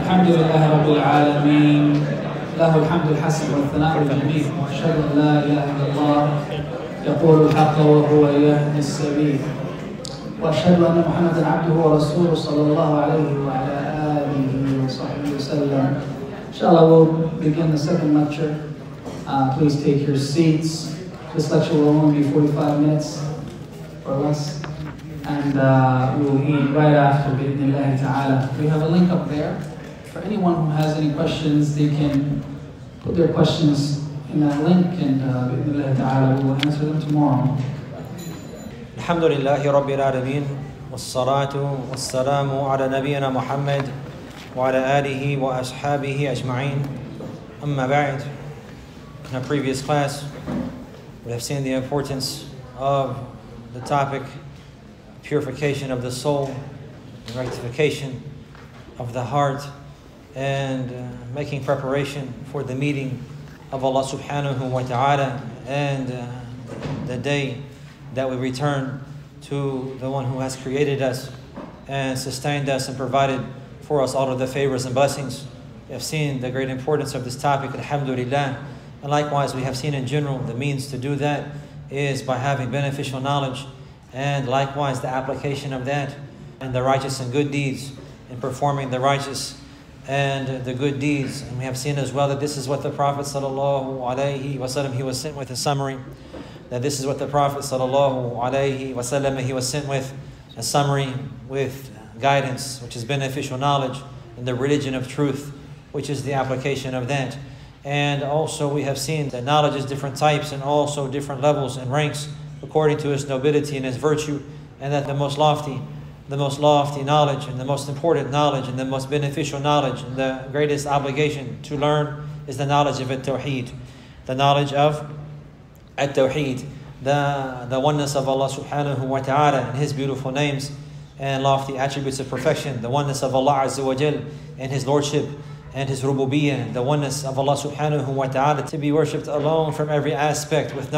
الحمد لله رب العالمين له الحمد الحسن والثناء الجميل وأشهد أن لا إله إلا الله يقول الحق وهو يهدي السبيل وأشهد أن محمدا عبده ورسوله صلى الله عليه وعلى آله وصحبه وسلم. Inshallah, we'll begin the second lecture. Please take your seats. This lecture will only be 45 minutes or less. And we'll eat right after, bi'idhnillahi ta'ala. We have a link up there. For anyone who has any questions, they can put their questions in that link, and bi'idhnillahi ta'ala, we will answer them tomorrow. Alhamdulillahi Rabbil Alameen, wassalatu wassalamu ala nabiyyina Muhammad wa ala alihi wa ashabihi ajma'in. Amma ba'd. In our previous class, we have seen the importance of the topic purification of the soul, rectification of the heart, and making preparation for the meeting of Allah subhanahu wa ta'ala and the day that we return to the one who has created us and sustained us and provided for us all of the favors and blessings. We have seen the great importance of this topic, alhamdulillah, and likewise we have seen in general the means to do that is by having beneficial knowledge, and likewise the application of that and the righteous and good deeds in performing the righteous and the good deeds. And we have seen as well that this is what the Prophet sallallahu alaihi wasallam, he was sent with a summary, that this is what the Prophet sallallahu alaihi wasallam, he was sent with a summary with guidance, which is beneficial knowledge, and the religion of truth, which is the application of that. And also we have seen that knowledge is different types and also different levels and ranks according to its nobility and its virtue, and that the most lofty knowledge and the most important knowledge and the most beneficial knowledge and the greatest obligation to learn is the knowledge of At-Tawheed, the knowledge of At-Tawheed, the oneness of Allah subhanahu wa ta'ala and His beautiful names and lofty attributes of perfection, the oneness of Allah Azza wa Jal and His Lordship and His Rububiyyah, the oneness of Allah subhanahu wa ta'ala to be worshipped alone from every aspect with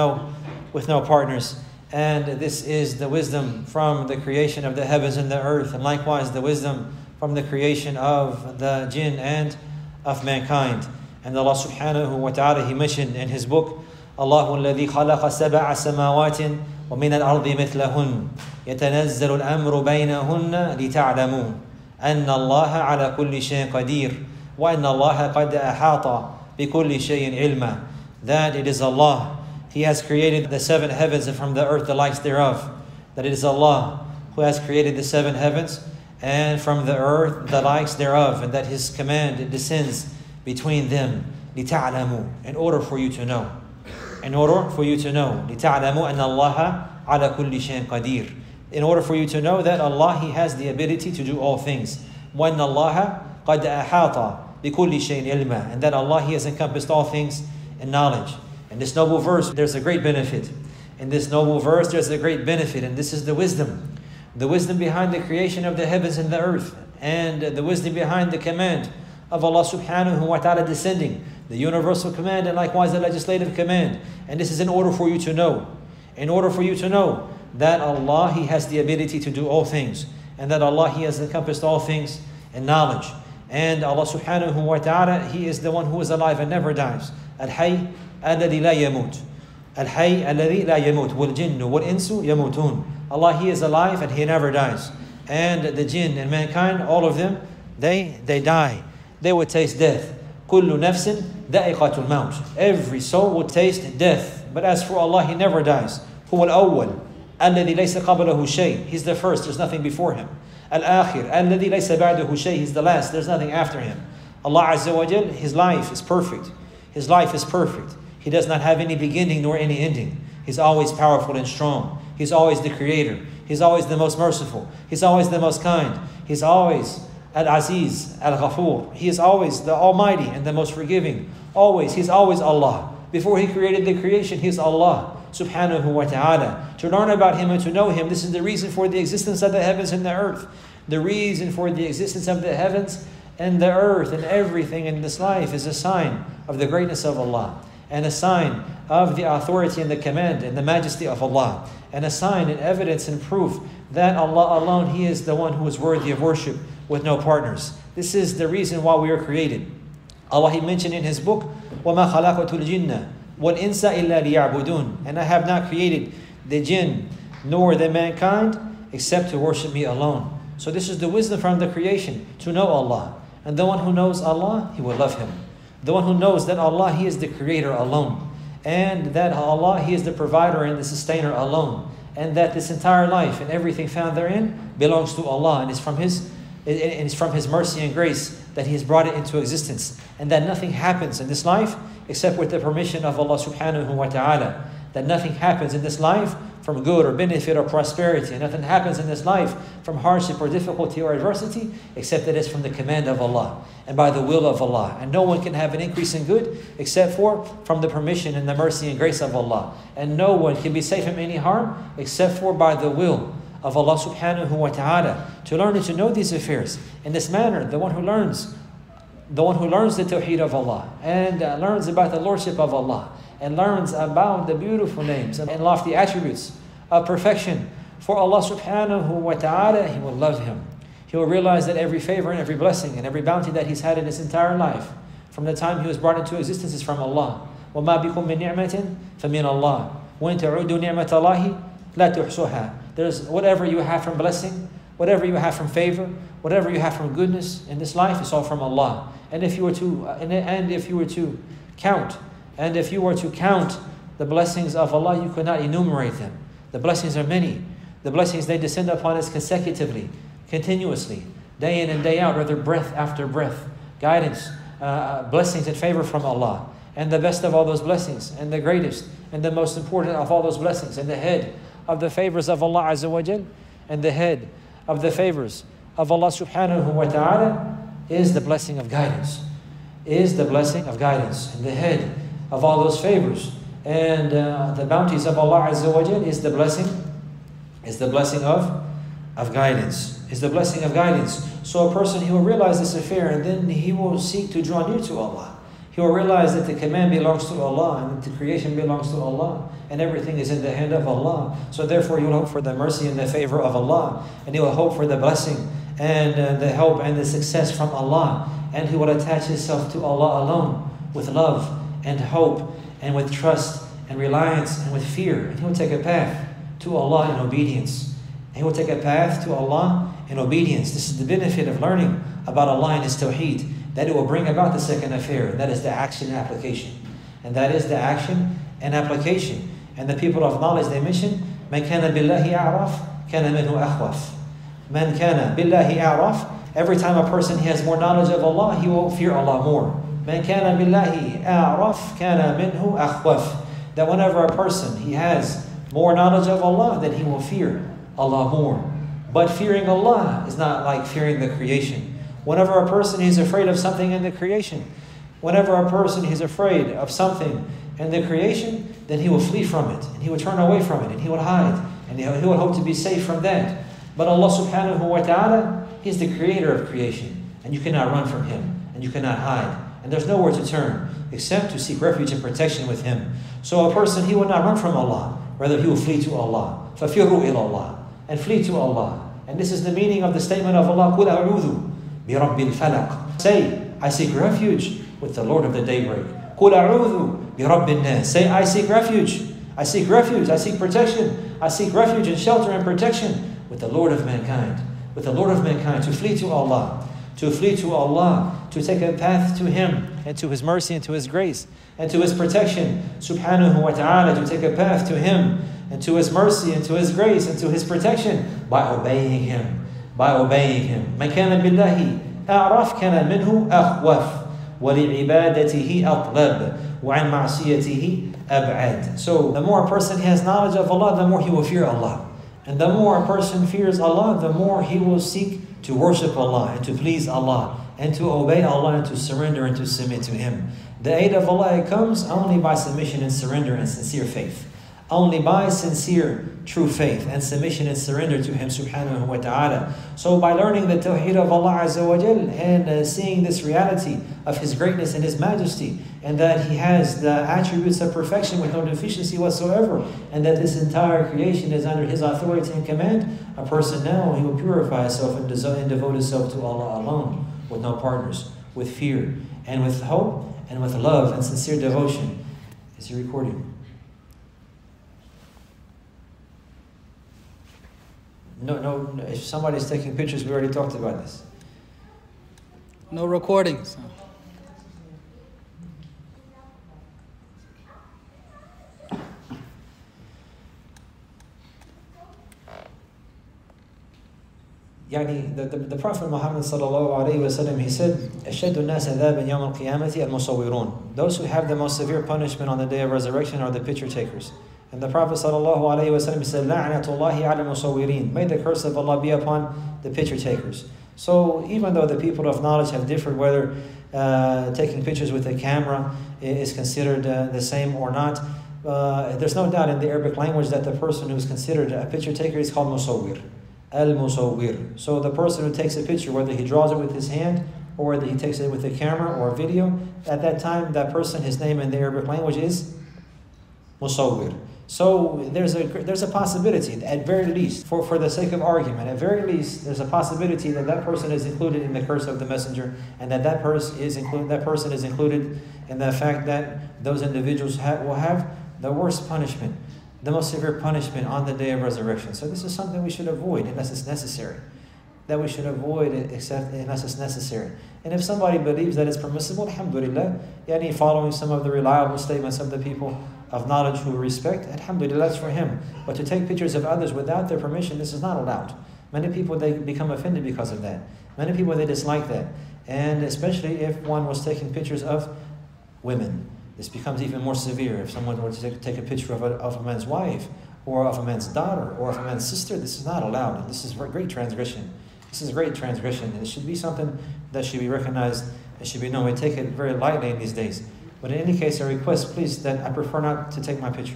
no partners. And this is the wisdom from the creation of the heavens and the earth, and likewise the wisdom from the creation of the jinn and of mankind. And Allah subhanahu wa ta'ala, He mentioned in His book, Allahu alladhi khalaqa sab'a samawatin wa min al-ardi mithlahun yatanazzalu al-amru baynahunna lita'lamu anna Allah ala kulli shay'in qadir wa anna Allah qad ahata bi kulli shay'in ilma. That it is Allah, He has created the seven heavens and from the earth the likes thereof. That it is Allah who has created the seven heavens and from the earth the likes thereof, and that His command descends between them. لِتَعْلَمُوا, in order for you to know. In order for you to know. لِتَعْلَمُوا أَنَّ اللَّهَ عَلَى كُلِّ شَيْءٍ قَدِيرٌ. In order for you to know that Allah, He has the ability to do all things. وَأَنَّ اللَّهَ قَدْ أَحَاطَ بِكُلِّ شَيْءٍ عِلْمًا. And that Allah, He has encompassed all things in knowledge. In this noble verse, there's a great benefit. In this noble verse, there's a great benefit, and this is the wisdom. The wisdom behind the creation of the heavens and the earth, and the wisdom behind the command of Allah subhanahu wa ta'ala descending, the universal command and likewise the legislative command. And this is in order for you to know. In order for you to know that Allah, He has the ability to do all things, and that Allah, He has encompassed all things in knowledge. And Allah subhanahu wa ta'ala, He is the one who is alive and never dies. Al-Hayy الذي لا يموت الحي الذي لا يموت والجن والإنس يموتون. Allah, He is alive and He never dies. And the jinn and mankind, all of them, they die. They will taste death. كل نفس ذائقة الموت. Every soul will taste death. But as for Allah, He never dies. هو الأول الذي ليس قبله شيء. He's the first, there's nothing before Him. الآخر الذي ليس بعده شيء. He's the last, there's nothing after Him. Allah Azza wa Jal, His life is perfect. His life is perfect. He does not have any beginning nor any ending. He's always powerful and strong. He's always the creator. He's always the most merciful. He's always the most kind. He's always Al-Aziz, Al-Ghafur. He is always the Almighty and the most forgiving. Always. He's always Allah. Before He created the creation, He's Allah subhanahu wa ta'ala. To learn about Him and to know Him, this is the reason for the existence of the heavens and the earth. The reason for the existence of the heavens and the earth and everything in this life is a sign of the greatness of Allah, and a sign of the authority and the command and the majesty of Allah, and a sign and evidence and proof that Allah alone, He is the one who is worthy of worship with no partners. This is the reason why we are created. Allah, He mentioned in His book, وَمَا خَلَقْتُ الْجِنَّ وَالْإِنسَ إِلَّا لِيَعْبُدُونَ. And I have not created the jinn nor the mankind except to worship me alone. So this is the wisdom from the creation, to know Allah. And the one who knows Allah, he will love Him. The one who knows that Allah, He is the creator alone. And that Allah, He is the provider and the sustainer alone. And that this entire life and everything found therein belongs to Allah and is from His mercy and grace that He has brought it into existence. And that nothing happens in this life except with the permission of Allah subhanahu wa ta'ala. That nothing happens in this life from good or benefit or prosperity. And nothing happens in this life from hardship or difficulty or adversity except that it's from the command of Allah and by the will of Allah. And no one can have an increase in good except from the permission and the mercy and grace of Allah. And no one can be safe from any harm except for by the will of Allah subhanahu wa ta'ala. To learn and to know these affairs in this manner, the one who learns the tawheed of Allah and learns about the lordship of Allah and learns about the beautiful names and lofty attributes of perfection for Allah subhanahu wa ta'ala, he will love Him. He will realize that every favor and every blessing and every bounty that he's had in his entire life from the time he was brought into existence is from Allah. وَمَا بِكُم مِّن نِعْمَةٍ فَمِنَ اللَّهِ وَإِن تَعُدُّوا نِعْمَةَ اللَّهِ لَا تُحْصُوهَا. There's whatever you have from blessing, whatever you have from favor, whatever you have from goodness in this life, it's all from Allah. And if you were to count the blessings of Allah, you could not enumerate them. The blessings are many. The blessings, they descend upon us consecutively, continuously, day in and day out, rather breath after breath. Guidance, blessings and favor from Allah. And the best of all those blessings, and the greatest, and the most important of all those blessings, and the head of the favors of Allah Azza wa Jal, and the head of the favors of Allah subhanahu wa ta'ala is the blessing of guidance. Is the blessing of guidance. And the head of all those favors and the bounties of Allah Azza wa Jal is the blessing of guidance. Is the blessing of guidance. So a person, he will realize this affair, and then he will seek to draw near to Allah. He will realize that the command belongs to Allah, and that the creation belongs to Allah, and everything is in the hand of Allah. So therefore he will hope for the mercy and the favor of Allah, and he will hope for the blessing and the help and the success from Allah, and he will attach himself to Allah alone with love and hope and with trust and reliance and with fear. And he will take a path to Allah in obedience. And he will take a path to Allah in obedience. This is the benefit of learning about Allah and His tawheed, that it will bring about the second affair, that is the action and application. And that is the action and application. And the people of knowledge, they mention, مَنْ كَانَ بِاللَّهِ أَعْرَفْ كَانَ مِنْهُ أَخْوَفْ. مَنْ كَانَ بِاللَّهِ أَعْرَفْ. Every time a person has more knowledge of Allah, he will fear Allah more. مَنْ كَانَ بِاللَّهِ أَعْرَفْ كَانَ مِنْهُ أَخْوَفْ. That whenever a person, he has more knowledge of Allah, then he will fear Allah more. But fearing Allah is not like fearing the creation. Whenever a person is afraid of something in the creation, whenever a person is afraid of something in the creation, then he will flee from it, and he will turn away from it, and he will hide, and he will hope to be safe from that. But Allah subhanahu wa ta'ala, He is the creator of creation, and you cannot run from Him, and you cannot hide, and there's nowhere to turn except to seek refuge and protection with Him. So a person, he will not run from Allah, rather he will flee to Allah. فَفِرُّوا إِلَى اللَّهِ. And flee to Allah. And this is the meaning of the statement of Allah, قُلْ أَعُوذُ بِرَبِّ الْفَلَقِ. Say, I seek refuge with the Lord of the daybreak. قُلْ أَعُوذُ بِرَبِّ النَّاسِ. Say, I seek refuge. I seek refuge. I seek protection. I seek refuge and shelter and protection with the Lord of mankind. With the Lord of mankind. To flee to Allah. To flee to Allah. To take a path to Him and to His mercy and to His grace and to His protection. Subhanahu wa ta'ala. To take a path to Him and to His mercy and to His grace and to His protection by obeying Him. By obeying Him. مَنْ كَانَ بِاللَّهِ أَعْرَفْ كَانَ مِنْهُ أَخْوَفْ وَلِعِبَادَتِهِ أَطْلَبْ وَعَنْ مَعْصِيَتِهِ أَبْعَدْ. So the more a person has knowledge of Allah, the more he will fear Allah. And the more a person fears Allah, the more he will seek to worship Allah and to please Allah and to obey Allah and to surrender and to submit to Him. The aid of Allah comes only by submission and surrender and sincere faith. Only by sincere, true faith and submission and surrender to Him subhanahu wa ta'ala. So by learning the tawheed of Allah Azza wa Jal and seeing this reality of His greatness and His majesty, and that He has the attributes of perfection with no deficiency whatsoever, and that this entire creation is under His authority and command, a person now, he will purify himself and devote himself to Allah alone. with no partners, with fear, and with hope, and with love and sincere devotion. Is he recording? No, if somebody's taking pictures, we already talked about this. No recordings. The Prophet Muhammad sallallahu alaihi wasallam, he said, أَشَدُّ النَّاسَ عَذَابًا يَوْمَ الْقِيَامَةِ الْمُصَوِّرُونَ. Those who have the most severe punishment on the day of resurrection are the picture takers. And the Prophet sallallahu alaihi wasallam said, لَعْنَةُ اللَّهِ عَلَى الْمُصَوِّرِينَ. May the curse of Allah be upon the picture takers. So even though the people of knowledge have differed whether taking pictures with a camera is considered the same or not, there's no doubt in the Arabic language that the person who is considered a picture taker is called musawwir. Al-musawwir. So the person who takes a picture, whether he draws it with his hand or whether he takes it with a camera or a video, at that time that person, his name in the Arabic language is musawwir. So there's a possibility, at very least, for the sake of argument, at very least, there's a possibility that that person is included in the curse of the messenger, and that person is included in the fact that those individuals will have the worst punishment, the most severe punishment on the day of resurrection. So this is something we should avoid unless it's necessary. That we should avoid it except unless it's necessary. And if somebody believes that it's permissible, alhamdulillah, following some of the reliable statements of the people of knowledge who respect, alhamdulillah, that's for him. But to take pictures of others without their permission, this is not allowed. Many people, they become offended because of that. Many people, they dislike that. And especially if one was taking pictures of women. This becomes even more severe. If someone were to take a picture of a man's wife, or of a man's daughter, or of a man's sister, this is not allowed. And this is great transgression. This is great transgression. And it should be something that should be recognized. It should be known. We take it very lightly in these days. But in any case, I request, please, that I prefer not to take my picture.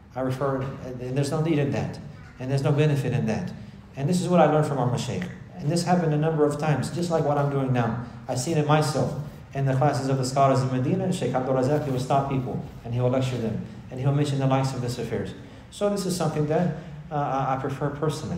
And there's no need in that. And there's no benefit in that. And this is what I learned from our mashaykh. And this happened a number of times, just like what I'm doing now. I've seen it myself. In the classes of the scholars in Medina, Sheikh Abdul Razak, he will stop people and he will lecture them. And he will mention the likes of this affairs. So this is something that I prefer personally.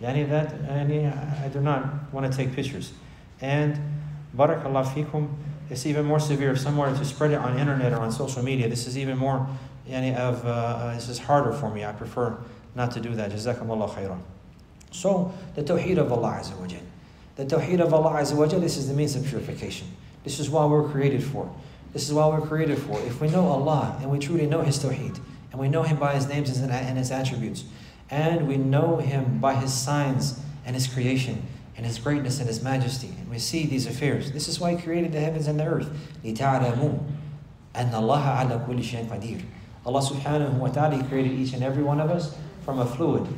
I do not want to take pictures. And barakallah fikum, it's even more severe if someone were to spread it on internet or on social media. This is even more, this is harder for me. I prefer not to do that. Jazakumullah khairan. So, the tawheed of Allah Azza wa Jal. The tawheed of Allah Azza wa Jal, this is the means of purification. This is what we're created for. This is what we're created for. If we know Allah and we truly know His tawheed, and we know Him by His names and His attributes, and we know Him by His signs and His creation, and His greatness and His majesty, and we see these affairs. This is why He created the heavens and the earth. لِتَعْلَمُوا أَنَّ اللَّهَ عَلَى كُلِّ شَيْءٍ قَدِيرٌ. Allah subhanahu wa ta'ala created each and every one of us from a fluid,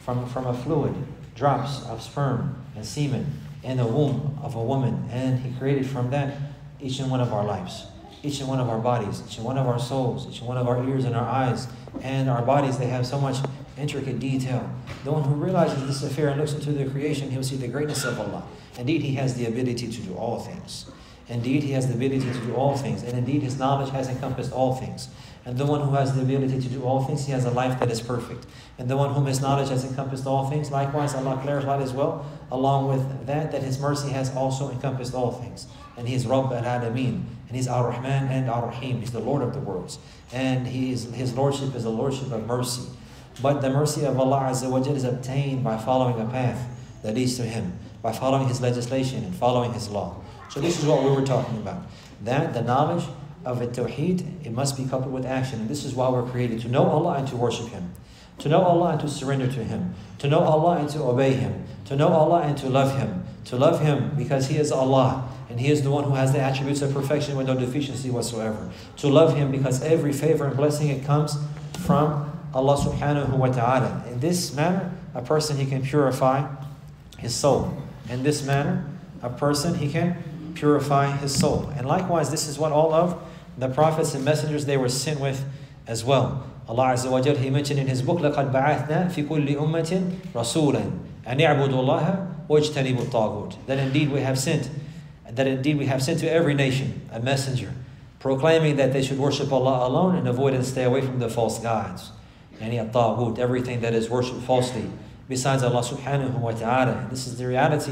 drops of sperm and semen in the womb of a woman. And He created from that each and one of our lives, each and one of our bodies, each and one of our souls, each and one of our ears and our eyes. And our bodies, they have so much intricate detail. The one who realizes this affair and looks into the creation, he will see the greatness of Allah. Indeed, He has the ability to do all things. Indeed, He has the ability to do all things. And indeed, His knowledge has encompassed all things. And the one who has the ability to do all things, he has a life that is perfect. And the one whom His knowledge has encompassed all things, likewise, Allah clarified as well, along with that His mercy has also encompassed all things. And He is Rabb al-Alameen. And He's Ar-Rahman and Ar-Rahim. He's the Lord of the worlds. And His Lordship is the Lordship of mercy. But the mercy of Allah Azza wa Jal is obtained by following a path that leads to Him, by following His legislation and following His law. So this is what we were talking about. That the knowledge of a tawheed, it must be coupled with action. And this is why we're created, to know Allah and to worship Him. To know Allah and to surrender to Him. To know Allah and to obey Him. To know Allah and to love Him. To love Him because He is Allah. And He is the one who has the attributes of perfection with no deficiency whatsoever. To love Him because every favor and blessing, it comes from Allah subhanahu wa ta'ala. In this manner, a person, he can purify his soul. In this manner, a person, he can purify his soul. And likewise, this is what all of the prophets and messengers, they were sent with as well. Allah Azza wa Jal, He mentioned in His book, لَقَدْ بَعَثْنَا فِي كُلِّ أُمَّةٍ رَسُولًا أَنْ يَعْبُدُوا اللَّهَ وَاجْتَنِبُوا الطَّاغُوتِ. That indeed we have sent to every nation a messenger, proclaiming that they should worship Allah alone and avoid and stay away from the false gods. Yani at-taghut, everything that is worshipped falsely besides Allah subhanahu wa ta'ala. This is the reality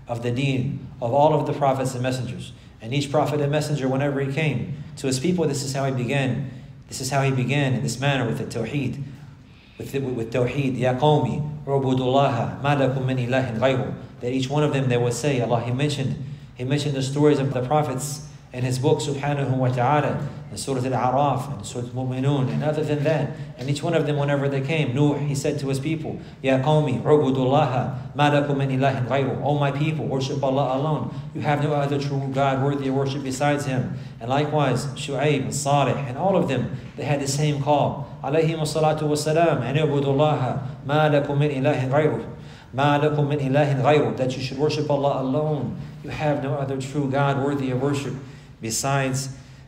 of the deen of all of the prophets and messengers. And each prophet and messenger, whenever he came to his people, this is how he began. This is how he began in this manner with the Tawheed. With Tawheed, Ya Qawmi, Ubudullaha, Ma lakum min ilahin ghayru. That each one of them, they would say, Allah, He mentioned the stories of the prophets in His book, Subhanahu wa Ta'ala, in Surah Al-A'raf, and Surah Al-Mu'minun, and other than that. And each one of them, whenever they came, Nuh, he said to his people, Ya Qawmi, Ubudullaha, Ma lakum min ilahin ghayru. O my people, worship Allah alone. You have no other true God worthy of worship besides Him. And likewise, Shu'aib and Salih, and all of them, they had the same call. Alayhim as-salatu was-salam, and Ubudullaha, Ma lakum min ilahin ghayru. Ma lakum min ilahin ghayru. That you should worship Allah alone. You have no other true God worthy of worship besides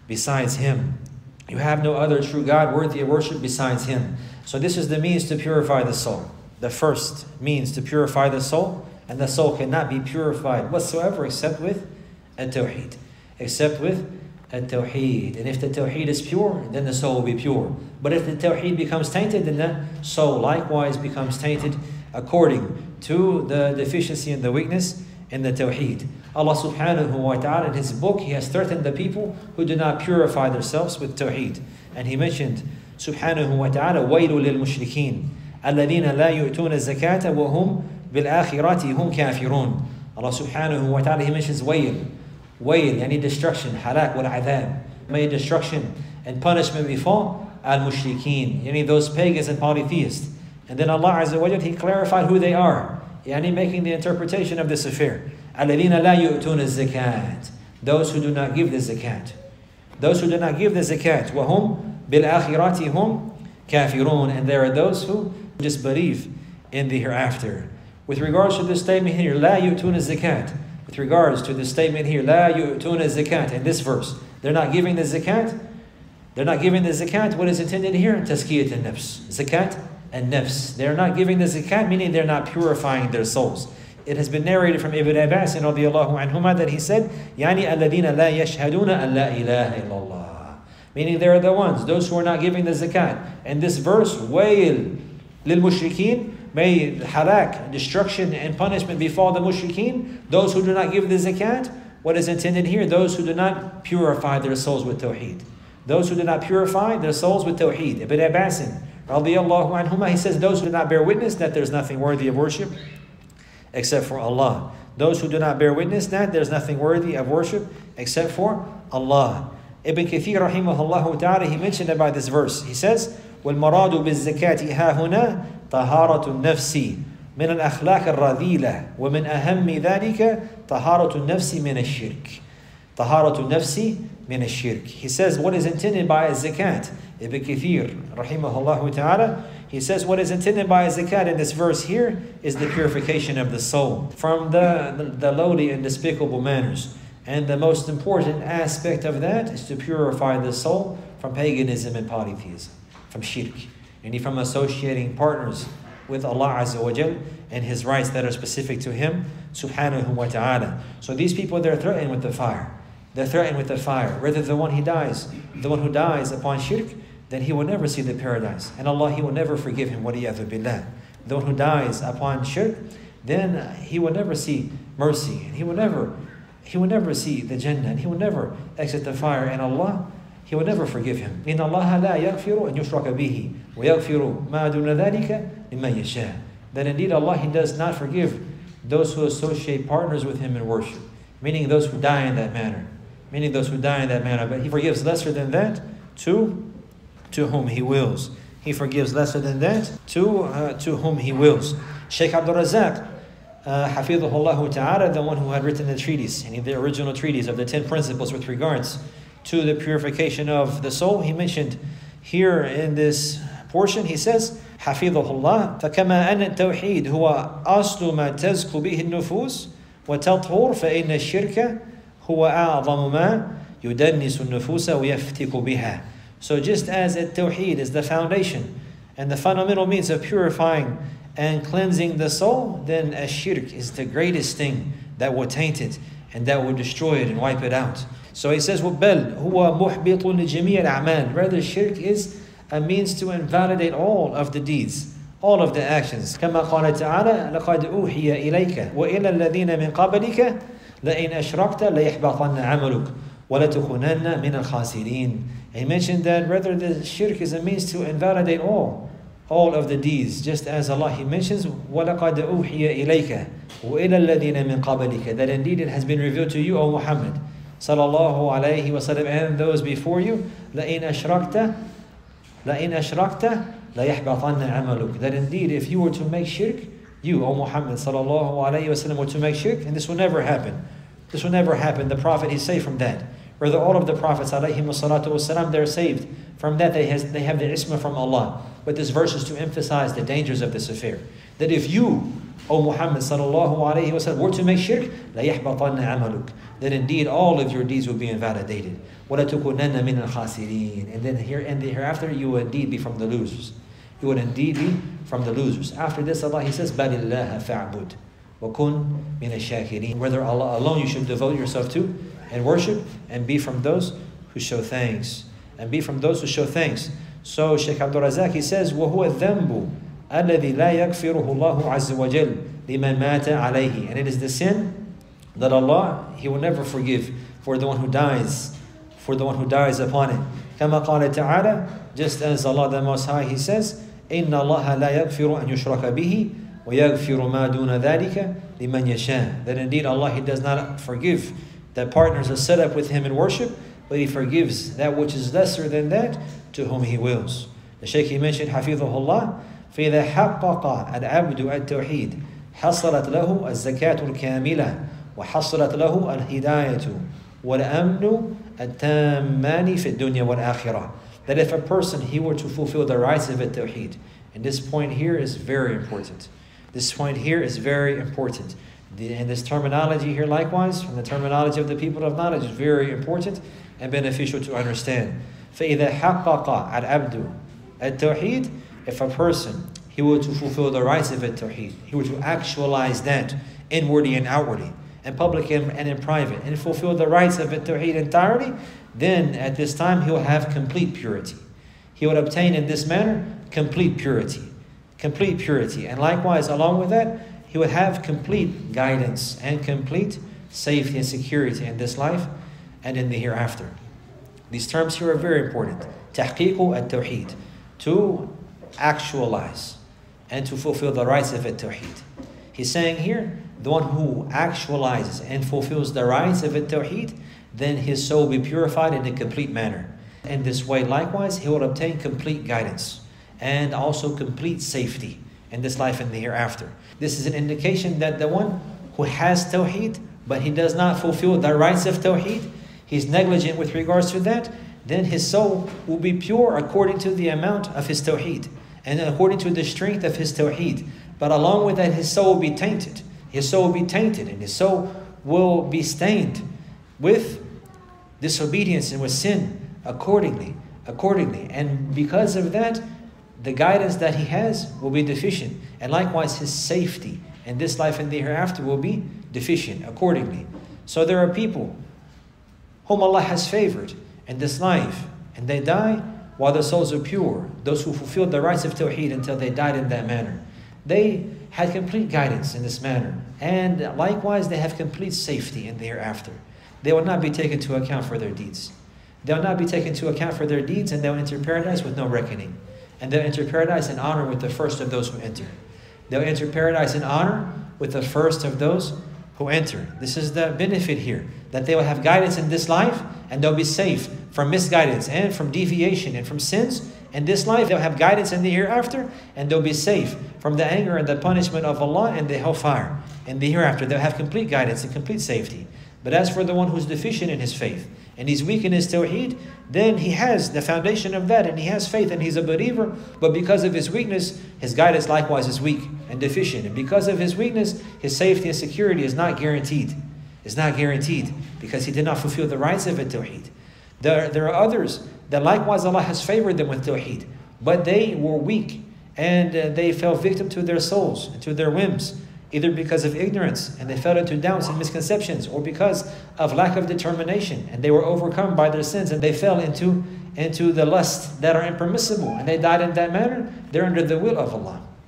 Him. You have no other true God worthy of worship besides Him. So this is the means to purify the soul. The first means to purify the soul, and the soul cannot be purified whatsoever except with at-tawheed. Except with at-tawheed. And if the tawheed is pure, then the soul will be pure. But if the tawheed becomes tainted, then the soul likewise becomes tainted according to the deficiency and the weakness in the tawheed. Allah subhanahu wa ta'ala in His book, He has threatened the people who do not purify themselves with tawheed. And He mentioned subhanahu wa ta'ala, وَيْلُ لِلْمُشْرِكِينَ الَّذِينَ لَا يُؤْتُونَ الزَّكَاةَ وَهُمْ بِالْآخِرَةِ هُمْ كَافِرُونَ. Allah subhanahu wa ta'ala, He mentions wail, yani destruction, halak wal adhab. May destruction and punishment befall al-mushrikeen, yani those pagans and polytheists. And then Allah Azza wa Jalla, He clarified who they are, yani making the interpretation of this affair. الَّذِينَ لَا يُؤْتُونَ الزَّكَاةِ. Those who do not give the zakat. Those who do not give the zakat. وَهُمْ بِالْآخِرَةِ هُمْ كَافِرُونَ. And there are those who just believe in the hereafter. With regards to this statement here, لَا يُؤْتُونَ الزَّكَاةِ. With regards to the statement here, لَا يُؤْتُونَ الزَّكَاةِ, in this verse, they're not giving the zakat. They're not giving the zakat. What is intended here? Tazkiyat al-nafs. Zakat and nafs. They're not giving the zakat, meaning they're not purifying their souls. It has been narrated from Ibn Abbas radiallahu anhuma that he said, يعني الذين لا يشهدون أن لا إله إلا الله. Meaning they are the ones, those who are not giving the zakat. And this verse, وَيْلْ لِلْمُشْرِكِينَ, may halak, destruction and punishment befall the mushrikeen, those who do not give the zakat. What is intended here? Those who do not purify their souls with tawheed. Those who do not purify their souls with tawheed. Ibn Abbas radiallahu anhuma, he says, those who do not bear witness that there's nothing worthy of worship except for Allah. Those who do not bear witness that there's nothing worthy of worship except for Allah. Ibn Kathir rahimahullah ta'ala, he mentioned about this verse. He says, وَالْمَرَادُ بِالزَّكَاةِ هَا هُنَا طَهَارَةُ النَّفْسِ مِنَ الْأَخْلَاقِ الرَّذِيلَةِ وَمِنْ أَهَمِّ ذَلِكَ طَهَارَةُ النَّفْسِ مِنَ الشِّرْكِ. طَهَارَةُ النَّفْسِ مِنَ الشِّرْكِ. He says what is intended by a zakat. Ibn Kathir rahimahullah ta'ala, he says what is intended by a zakat in this verse here is the purification of the soul from the lowly and despicable manners. And the most important aspect of that is to purify the soul from paganism and polytheism, from shirk, and from associating partners with Allah Azza wa Jal and His rights that are specific to Him, subhanahu wa ta'ala. So these people, they're threatened with the fire. They're threatened with the fire. Whether the one who dies upon shirk, then he will never see the paradise. And Allah, He will never forgive him, waliyadhu billah. The one who dies upon shirk, then he will never see mercy. And he will never see the Jannah. And he will never exit the fire. And Allah, He will never forgive him. إِنَّ اللَّهَ لَا يَغْفِرُ أَن يُشْرَكَ بِهِ وَيَغْفِرُ مَا دُونَ ذَلِكَ لِمَنْ يَشَاءُ. That indeed Allah, He does not forgive those who associate partners with Him in worship. Meaning those who die in that manner. But He forgives lesser than that to whom He wills. He forgives lesser than that to whom He wills. Shaykh Abdul Razak, Hafidhullah Ta'ala, the one who had written the treatise, and the original treatise of the 10 principles with regards to the purification of the soul, he mentioned here in this portion, he says, Hafidhullah, فَكَمَا أَنَّ التَّوْحِيدُ هُوَ أَصْلُ مَا تَزْكُ بِهِ النُّفُوسِ وَتَطْهُرُ فَإِنَّ الشِّرْكَ هُوَ أَعْظَمُ مَا يُدَنِّسُ النُّفُوسَ وَيَفْتِكُ بِهَا. So just as at-tawheed is the foundation and the fundamental means of purifying and cleansing the soul, then ash-shirk is the greatest thing that will taint it and that will destroy it and wipe it out. So he says, وَبَلْ هُوَ مُحْبِطٌ لِجَمِيعِ الْأَعْمَالِ. Rather, shirk is a means to invalidate all of the deeds, all of the actions. كما قال تعالى لقد أوحي إليك وإلى الذين من قبلك لئن أشركت ليحبطن عملك وَلَتُكُونَنَّ مِنَ الْخَاسِرِينَ. He mentioned that rather the shirk is a means to invalidate all of the deeds. Just as Allah, He mentions, وَلَقَدْ أُوحِيَ إِلَيْكَ وَإِلَى الَّذِينَ مِنْ قَبْلِكَ, that indeed it has been revealed to you, O Muhammad sallallahu alayhi wa sallam, and those before you, لَإِنْ أَشْرَكْتَ لَيَحْبَطَنَّ عَمَلُكَ, that indeed if you were to make shirk, you, O Muhammad sallallahu alayhi wa sallam, were to make shirk, and this will never happen. This will never happen. The Prophet, he's safe from that. Rather, all of the Prophets, alayhim salatu wasalam, they're saved from that. They have the isma from Allah. But this verse is to emphasize the dangers of this affair. That if you, O Muhammad sallallahu alayhi wa sallam, were to make shirk, لَيَحْبَطَنَّ عَمَلُكَ, that indeed all of your deeds will be invalidated. وَلَتُكُونَنَّ مِنَ الْخَاسِرِينَ, and then hereafter you will indeed be from the losers. You would indeed be from the losers. After this, Allah, He says, بَلِ اللَّهَ فَاعْبُدْ وَكُنْ مِنَ الشَّاكِرِينَ, whether Allah alone you should devote yourself to and worship, and be from those who show thanks. And be from those who show thanks. So Shaykh Abdul Razak, he says, وَهُوَ الذَّنْبُ الَّذِي لَا يَغْفِرُهُ اللَّهُ عَزَّ وَجَلَّ لِمَنْ مَاتَ عَلَيْهِ, and it is the sin that Allah, He will never forgive for the one who dies, upon it. كما قال تعالى, just as Allah the Most High, He says, إِنَّ اللَّهَ لَا يَغْفِرُ أَنْ يُشْرَكَ بِهِ وَيَغْفِرُ مَا دُونَ ذَلِكَ لِمَنْ يَشَاءُ, that indeed Allah, He does not forgive that partners are set up with Him in worship, but He forgives that which is lesser than that to whom He wills. The Shaykh, he mentioned, حفظه الله, فإذا حقق العبد التوحيد حصلت له الزكاة الكاملة وحصلت له الهداية والأمن التامان في الدنيا والآخرة. That if a person, he were to fulfill the rights of Tawheed, and this point here is very important. And this terminology here, likewise, from the terminology of the people of knowledge, is very important and beneficial to understand. فَإِذَا حَقَّقَ الْعَبْدُ التَّوْحِيدِ, if a person, he were to fulfill the rights of Tawheed, he were to actualize that inwardly and outwardly, in public and in private, and fulfill the rights of Tawheed entirely, then at this time he will have complete purity. He would obtain in this manner complete purity. And likewise, along with that, he would have complete guidance and complete safety and security in this life and in the hereafter. These terms here are very important. تحقيق التوحيد, to actualize and to fulfill the rights of Tawheed. He's saying here, the one who actualizes and fulfills the rights of Tawheed, then his soul will be purified in a complete manner. In this way, likewise, he will obtain complete guidance and also complete safety in this life and the hereafter. This is an indication that the one who has Tawheed, but he does not fulfill the rights of Tawheed, he's negligent with regards to that, then his soul will be pure according to the amount of his Tawheed and according to the strength of his Tawheed. But along with that, his soul will be tainted. His soul will be tainted, and his soul will be stained with disobedience and with sin accordingly. And because of that, the guidance that he has will be deficient. And likewise, his safety in this life and the hereafter will be deficient accordingly. So there are people whom Allah has favored in this life, and they die while their souls are pure. Those who fulfilled the rights of Tawheed until they died in that manner. They had complete guidance in this manner. And likewise, they have complete safety in the hereafter. They will not be taken to account for their deeds. They will not be taken to account for their deeds, and they will enter paradise with no reckoning. And they'll enter paradise in honor with the first of those who enter. They'll enter paradise in honor with the first of those who enter. This is the benefit here, that they will have guidance in this life, and they'll be safe from misguidance and from deviation and from sins. In this life, they'll have guidance in the hereafter, and they'll be safe from the anger and the punishment of Allah and the hellfire. In the hereafter, they'll have complete guidance and complete safety. But as for the one who's deficient in his faith, and he's weak in his Tawheed, then he has the foundation of that, and he has faith, and he's a believer, but because of his weakness, his guidance likewise is weak and deficient. And because of his weakness, his safety and security is not guaranteed. It's not guaranteed, because he did not fulfill the rights of Tawheed. There are others that likewise Allah has favored them with Tawheed, but they were weak, and they fell victim to their souls, and to their whims, either because of ignorance, and they fell into doubts and misconceptions, or because of lack of determination, and they were overcome by their sins, and they fell into the lusts that are impermissible, and they died in that manner. They're under the will of Allah.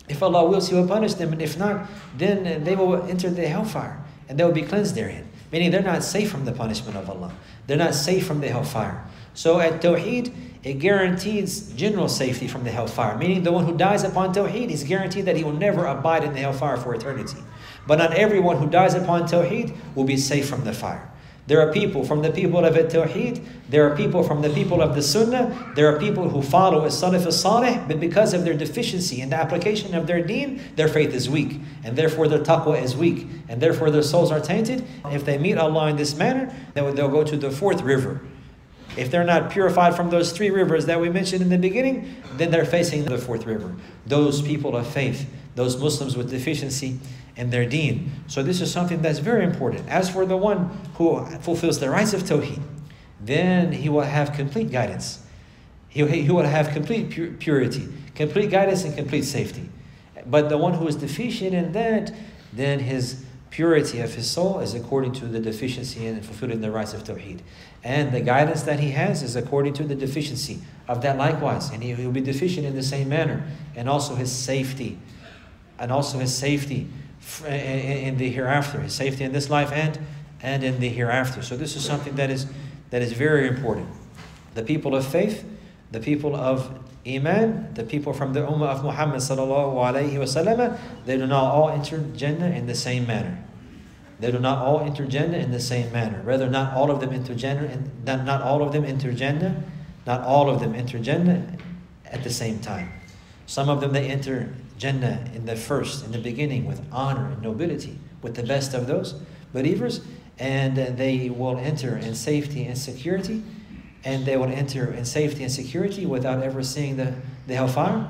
If Allah wills, He will punish them, and if not, then they will enter the hellfire, and they will be cleansed therein. Meaning they're not safe from the punishment of Allah. They're not safe from the hellfire. So at Tawheed, it guarantees general safety from the hellfire. Meaning the one who dies upon Tawheed is guaranteed that he will never abide in the hellfire for eternity. But not everyone who dies upon Tawheed will be safe from the fire. There are people from the people of Tawheed, there are people from the people of the Sunnah, there are people who follow as-Salaf as-Salih, but because of their deficiency in the application of their deen, their faith is weak, and therefore their taqwa is weak, and therefore their souls are tainted. If they meet Allah in this manner, then they'll go to the fourth river. If they're not purified from those three rivers that we mentioned in the beginning, then they're facing the fourth river. Those people of faith, those Muslims with deficiency in their deen. So this is something that's very important. As for the one who fulfills the rights of Tawheed, then he will have complete guidance. He will have complete purity, complete guidance and complete safety. But the one who is deficient in that, then his purity of his soul is according to the deficiency in fulfilling the rights of Tawheed. And the guidance that he has is according to the deficiency of that likewise. And he will be deficient in the same manner. And also his safety. And also his safety in the hereafter. His safety in this life and in the hereafter. So this is something that is very important. The people of faith, the people of Iman, the people from the Ummah of Muhammad sallallahu alayhi wasallam, they do not all enter Jannah in the same manner. They do not all enter Jannah in the same manner. Rather, not all of them enter Jannah, and not all of them enter Jannah, not all of them enter Jannah at the same time. Some of them, they enter Jannah in the beginning with honor and nobility, with the best of those believers, and they will enter in safety and security, and they will enter in safety and security without ever seeing the hellfire.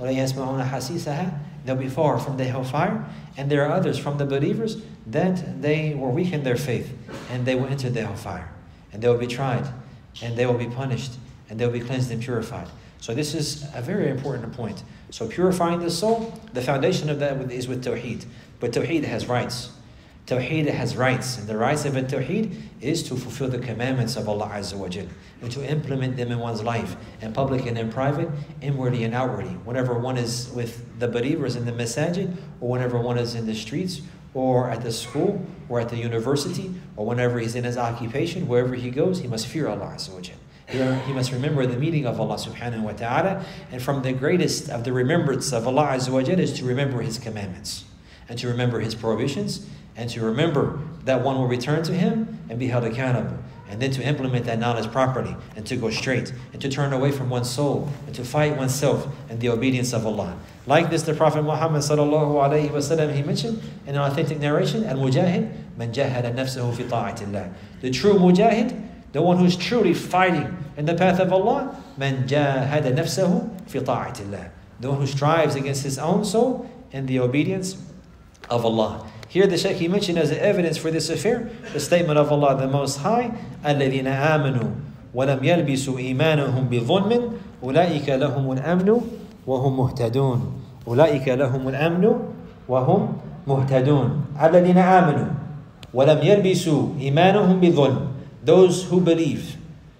They'll be far from the hellfire. And there are others from the believers that they will weaken their faith, and they will enter the hellfire, and they will be tried, and they will be punished, and they will be cleansed and purified. So this is a very important point. So purifying the soul, the foundation of that is with Tawheed. But Tawheed has rights. Tawheed has rights, and the rights of Tawheed is to fulfill the commandments of Allah Azza wa Jal, and to implement them in one's life, in public and in private, inwardly and outwardly. Whenever one is with the believers in the masajid, or whenever one is in the streets, or at the school, or at the university, or whenever he's in his occupation, wherever he goes, he must fear Allah Azza wa Jal. He must remember the meaning of Allah subhanahu wa ta'ala, and from the greatest of the remembrance of Allah Azza wa Jal is to remember His commandments, and to remember His prohibitions, and to remember that one will return to Him and be held accountable, and then to implement that knowledge properly, and to go straight, and to turn away from one's soul, and to fight oneself in the obedience of Allah. Like this, the Prophet Muhammad sallallahu alayhi wa sallam, he mentioned in an authentic narration, Al-Mujahid, man jahada nafsahu fi ta'atillah. The true Mujahid, the one who is truly fighting in the path of Allah, man jahada nafsahu fi ta'atillah. The one who strives against his own soul in the obedience of Allah. Here the Shaykh, he mentioned as evidence for this affair, the statement of Allah the Most High, الَّذِينَ آمَنُوا وَلَمْ يَلْبِسُوا إِيمَانَهُمْ بِظُلْمٍ أُولَٰئِكَ لَهُمُ الْأَمْنُ وَهُمْ مُهْتَدُونَ أُولَٰئِكَ لَهُمُ الْأَمْنُ وَهُمْ مُهْتَدُونَ الَّذِينَ آمَنُوا وَلَمْ يَلْبِسُوا إِيمَانَهُمْ بِظُلْمٍ. Those who believe,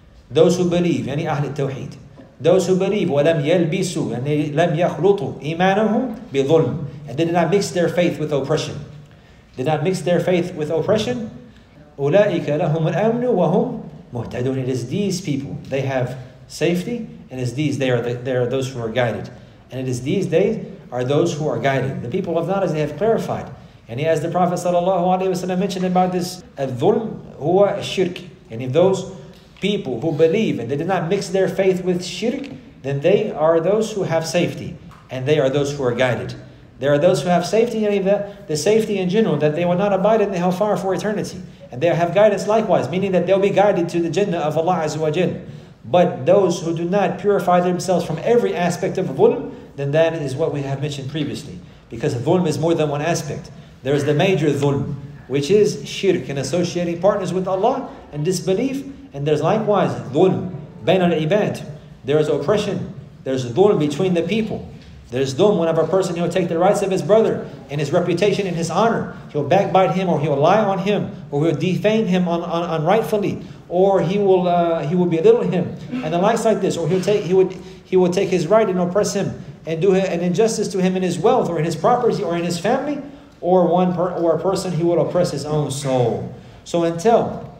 يعني أهل التوحيد, those who believe, وَلَمْ يَلْبِسُوا, يعني لَمْ يَخْلُطُوا إِيمَانَهُمْ بِظُلْمٍ, and they did not mix their faith with oppression. Did not mix their faith with oppression. أُولَٰئِكَ لَهُمُ الْأَمْنُ وَهُمْ مُهْتَدُونَ. It is these people, they have safety, and it is these, they are those who are guided. And it is these, they are those who are guided. The people of knowledge, they have clarified. And as the Prophet ﷺ mentioned about this, الظُّلْمُ هُوَ الشِّرْكِ. And if those people who believe and they did not mix their faith with shirk, then they are those who have safety, and they are those who are guided. There are those who have safety, and the safety in general, that they will not abide in the hellfire for eternity. And they have guidance likewise, meaning that they'll be guided to the Jannah of Allah Azza wa Jal. But those who do not purify themselves from every aspect of dhulm, then that is what we have mentioned previously. Because dhulm is more than one aspect. There is the major dhulm, which is shirk and associating partners with Allah and disbelief. And there's likewise dhulm, bain al-ibad. There is oppression. There's dhulm between the people. There's dhulm whenever a person, he'll take the rights of his brother and his reputation and his honor. He'll backbite him, or he'll lie on him, or he'll defame him unrightfully, or he will belittle him, and the likes like this. Or he will take his right and oppress him and do an injustice to him in his wealth or in his property or in his family, or a person he will oppress his own soul. So until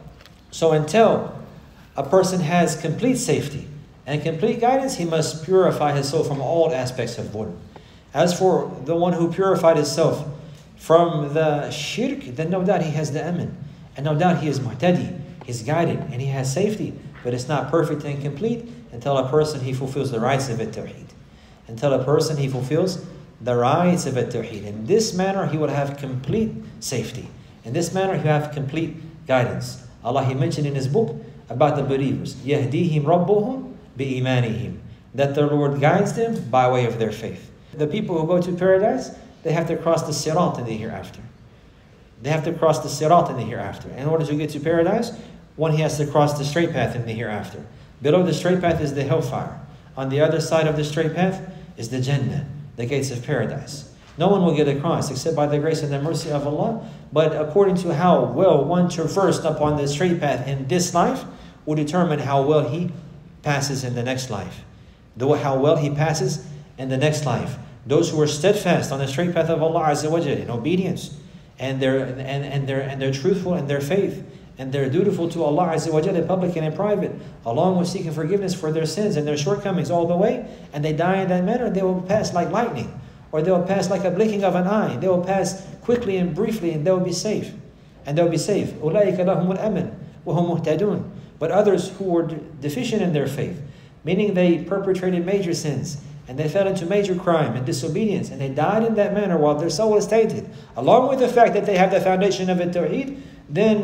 a person has complete safety and complete guidance, he must purify his soul from all aspects of dhulm. As for the one who purified himself from the shirk, then no doubt he has the aman, and no doubt he is mu'tadi, he's guided, and he has safety, but it's not perfect and complete until a person he fulfills the rights of at-tawheed. Until a person he fulfills the rights of at-tawheed. In this manner he will have complete safety. In this manner he will have complete guidance. Allah, He mentioned in His book about the believers, يَهْدِيهِمْ رَبُّهُمْ بِإِيمَانِهِمْ, that their Lord guides them by way of their faith. The people who go to paradise, they have to cross the sirat in the hereafter. They have to cross the sirat in the hereafter. In order to get to paradise, one, he has to cross the straight path in the hereafter. Below the straight path is the hellfire. On the other side of the straight path is the Jannah, the gates of paradise. No one will get across except by the grace and the mercy of Allah. But according to how well one traversed upon the straight path in this life will determine how well he passes in the next life. How well he passes in the next life. Those who are steadfast on the straight path of Allah Azza wa Jal in obedience, and they're truthful in their faith, and they're dutiful to Allah Azza wa Jal in public and in private, along with seeking forgiveness for their sins and their shortcomings all the way, and they die in that manner, they will pass like lightning, or they will pass like a blinking of an eye. They will pass quickly and briefly, and they will be safe. And they will be safe. أُولَٰئِكَ لَهُمُ الْأَمَنُ وَهُمْ مُهْتَدُونَ. But others who were deficient in their faith, meaning they perpetrated major sins, and they fell into major crime and disobedience, and they died in that manner while their soul was tainted, along with the fact that they have the foundation of Tawheed, then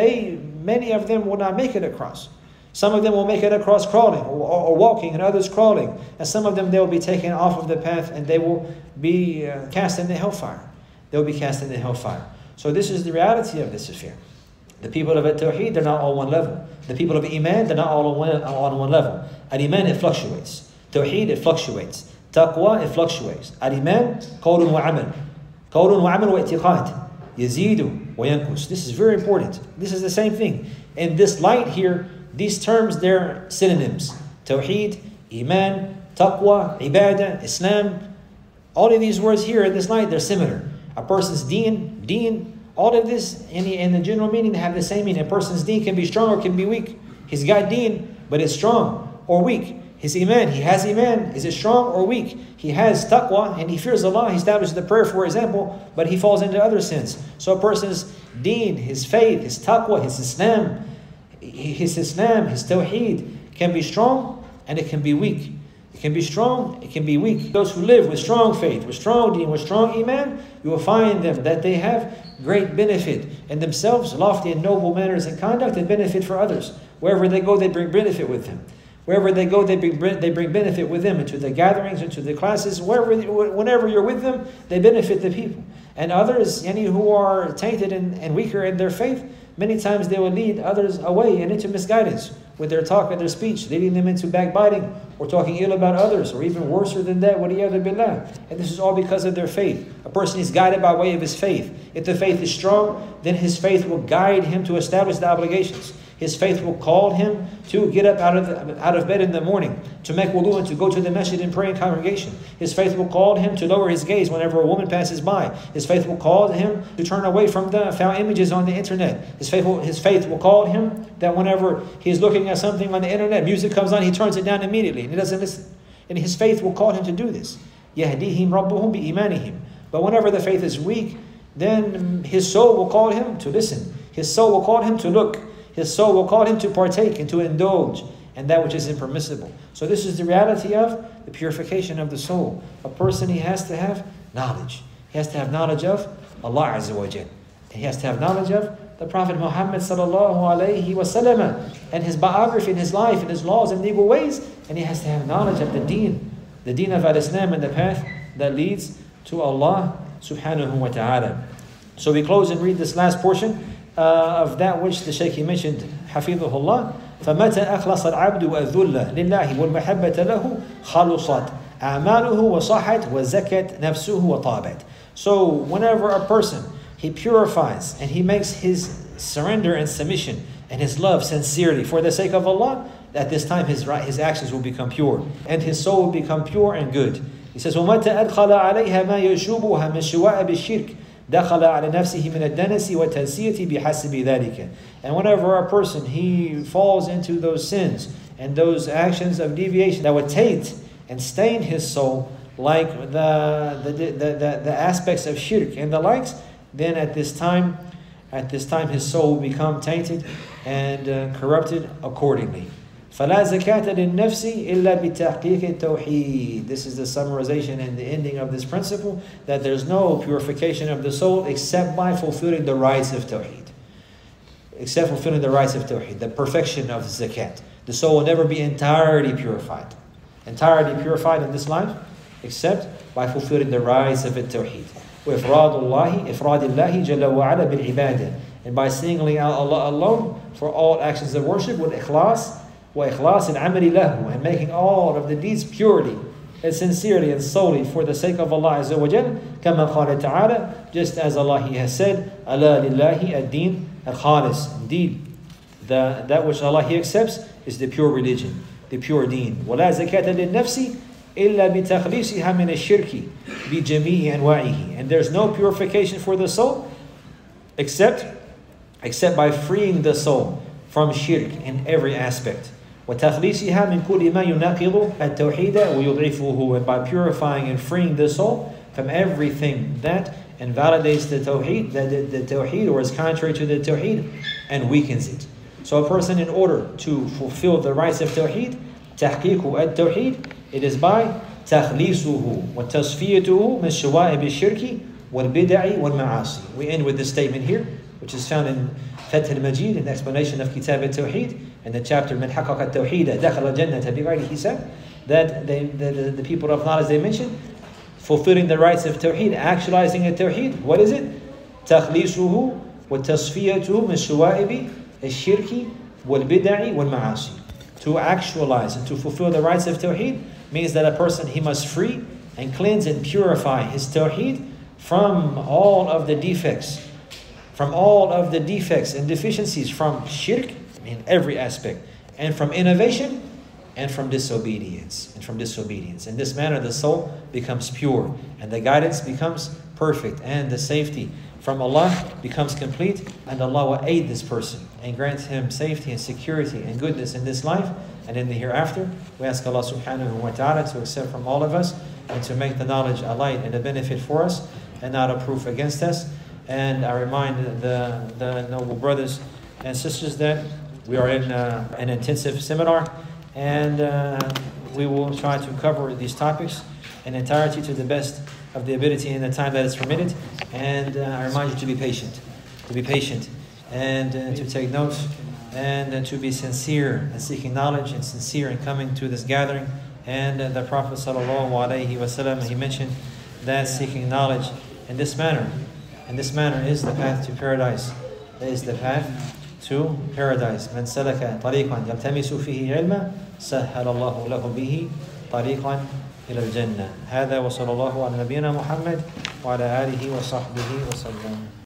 many of them will not make it across. Some of them will make it across crawling or walking, and others crawling. And some of them, they will be taken off of the path, and they will be cast in the hellfire. They will be cast in the hellfire. So this is the reality of this affair. The people of Tawheed, they're not all one level. The people of Iman, they're not all on one level. Al-Iman, it fluctuates. Tawheed, it fluctuates. Taqwa, it fluctuates. Al-Iman, qawlun wa amal. Qawlun wa amal wa i'tiqad. Yazidu wa yankus. This is very important. This is the same thing. In this light here, these terms, they're synonyms. Tawheed, Iman, Taqwa, Ibadah, Islam. All of these words here in this light, they're similar. A person's deen, all of this in the general meaning, they have the same meaning. A person's deen can be strong or can be weak. He's got deen, but it's strong or weak. His Iman, he has Iman, is it strong or weak? He has Taqwa and he fears Allah. He establishes the prayer, for example, but he falls into other sins. So a person's deen, his faith, his Taqwa, his Islam, his Tawheed can be strong and it can be weak. It can be strong, it can be weak. Those who live with strong faith, with strong deen, with strong Iman, you will find them that they have great benefit in themselves, lofty and noble manners and conduct, and benefit for others. Wherever they go, they bring benefit with them. Wherever they go, they bring benefit with them, into the gatherings, into the classes. Whenever you're with them, they benefit the people. And others, any who are tainted and weaker in their faith, many times they will lead others away and into misguidance with their talk and their speech, leading them into backbiting or talking ill about others, or even worse than that, وَلِيَذُ بِاللَّهِ. And this is all because of their faith. A person is guided by way of his faith. If the faith is strong, then his faith will guide him to establish the obligations. His faith will call him to get up out of bed in the morning, to make wudu and to go to the masjid and pray in congregation. His faith will call him to lower his gaze whenever a woman passes by. His faith will call him to turn away from the foul images on the internet. His faith will call him that whenever he's looking at something on the internet, music comes on, he turns it down immediately and he doesn't listen. And his faith will call him to do this. يَهْدِيهِمْ رَبُّهُمْ بِإِيمَانِهِمْ. But whenever the faith is weak, then his soul will call him to listen. His soul will call him to look. His soul will call him to partake and to indulge in that which is impermissible. So this is the reality of the purification of the soul. A person, he has to have knowledge. He has to have knowledge of Allah Azza wa Jal. He has to have knowledge of the Prophet Muhammad sallallahu alayhi wa sallam, and his biography, and his life, and his laws and legal ways. And he has to have knowledge of the deen of Al-Islam, and the path that leads to Allah subhanahu wa ta'ala. So we close and read this last portion of that which the Shaykh mentioned, Hafidhullah. فَمَتَى أَخْلَصَ الْعَبْدُ وَالذُّلَّ لِلَّهِ وَالْمَحَبَّةَ لَهُ خَلُصَتْ أَعْمَالُهُ وَصَحَتْ وَزَكَتْ نَفْسُهُ وَطَابَتْ. So whenever a person, he purifies and he makes his surrender and submission and his love sincerely for the sake of Allah, at this time his actions will become pure, and his soul will become pure and good. He says, وَمَتَى أَدْخَلَ عَلَيْهَا مَا يَشُوبُهَا مِنْ شُوَائِبِ الشِّرْكِ دَخَلَ عَلَى نَفْسِهِ مِنَ الدَّنَسِ وَالتَّنْسِيَةِ بِحَسَبِ ذَلِكَ. And whenever a person, he falls into those sins and those actions of deviation that would taint and stain his soul, like the aspects of shirk and the likes, then at this time his soul will become tainted and corrupted accordingly. فَلَا زَكَاةَ لِلنَّفْسِ إِلَّا بِتَحْقِيقِ التَّوْحِيدِ. This is the summarization and the ending of this principle, that there's no purification of the soul except by fulfilling the rights of Tawheed. Except fulfilling the rights of Tawheed, the perfection of zakat. The soul will never be entirely purified in this life, except by fulfilling the rights of Tawheed. وإفراد الله جل وعلا بالعبادة. And by singling out Allah alone for all actions of worship with ikhlas, وإخلاص العمل له, and making all of the deeds purely and sincerely and solely for the sake of Allah Azza wa Jal, كما قال تعالى, just as Allah He has said, ألا لله الدين الخالص. Indeed, that which Allah He accepts is the pure religion, the pure deen. ولا زكاة للنفس إلا بتخليصها من الشرك بجميع أنواعه. And there's no purification for the soul except by freeing the soul from shirk in every aspect. وتخليصها من كل ما يناقض التوحيد ويضعفه. And by purifying and freeing the soul from everything that invalidates the tawheed, the tawheed, or is contrary to the tawheed and weakens it. So a person, in order to fulfill the rights of tawheed, تحقيق التوحيد, it is by تخليصه وتصفيته من شوائب الشرك والبدع والمعاصي. We end with this statement here, which is found in Fath al-Majid, in the explanation of Kitab al-Tawheed, in the chapter من حقق التوحيد دخل الجنة بغير حساب, that the people of knowledge, they mentioned fulfilling the rights of Tawheed, actualizing the Tawheed. What is it? تخليصه وتصفيته من شوائب الشرك والبدع والمعاصي. To actualize and to fulfill the rights of Tawheed means that a person, he must free and cleanse and purify his Tawheed from all of the defects, and deficiencies, from shirk in every aspect, and from innovation, and from disobedience. In this manner, the soul becomes pure, and the guidance becomes perfect, and the safety from Allah becomes complete, and Allah will aid this person and grant him safety and security and goodness in this life and in the hereafter. We ask Allah subhanahu wa ta'ala to accept from all of us and to make the knowledge a light and a benefit for us and not a proof against us. And I remind the noble brothers and sisters that we are in an intensive seminar, and we will try to cover these topics in entirety to the best of the ability in the time that is permitted. And I remind you to be patient, and to take notes, and to be sincere in seeking knowledge and sincere in coming to this gathering. And the Prophet ﷺ, he mentioned that seeking knowledge in this manner is the path to paradise. It is the path to paradise. من سلك طريقا يلتمس فيه علما سهل الله له به طريقا إلى الجنة. هذا وصلى الله على نبينا محمد وعلى آله وصحبه وسلم.